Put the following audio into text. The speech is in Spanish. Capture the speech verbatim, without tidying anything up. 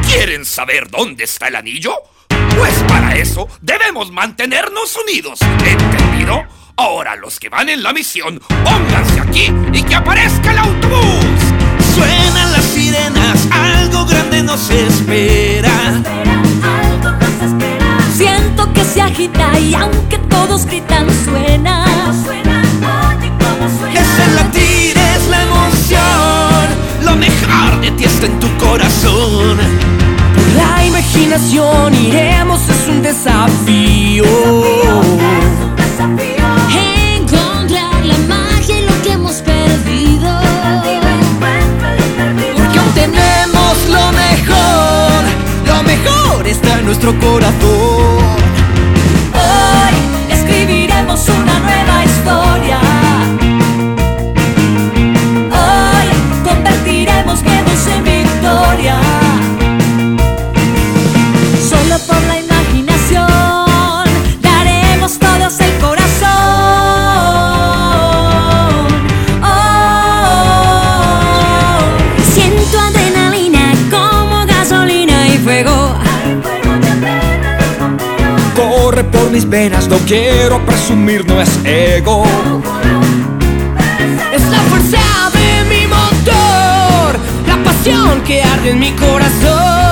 ¿Quieren saber dónde está el anillo? Pues para eso debemos mantenernos unidos, ¿entendido? Ahora los que van en la misión, pónganse aquí y que aparezca el autobús. Suenan las sirenas, algo grande nos espera. Algo nos espera. Siento que se agita y aunque todos gritan suena. ¿Cómo suena? Oye, ¿cómo suena? Es el latir, es la emoción. Lo mejor de ti está en tu corazón. Por la imaginación iremos, es un desafío. Es un desafío. Encontrar la magia y lo que hemos perdido. Porque obtenemos lo mejor. Lo mejor está en nuestro corazón. Hoy escribiremos una nueva historia. Hoy convertiremos miedos en victoria. Solo por la imaginación daremos todos el corazón. Oh, siento adrenalina como gasolina y fuego. Corre por mis venas, no quiero presumir, no es ego. Es la fuerza de mi motor, la pasión que arde en mi corazón.